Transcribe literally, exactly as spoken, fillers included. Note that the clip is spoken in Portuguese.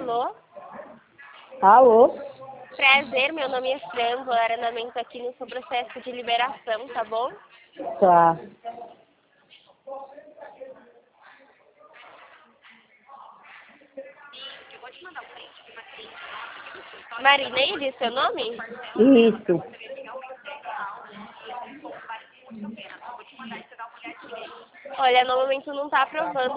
Alô? Alô? Prazer, meu nome é Fran, vou dar andamento aqui no seu processo de liberação, tá bom? Tá. Marineide, seu nome? Isso. Olha, no momento não tá aprovando.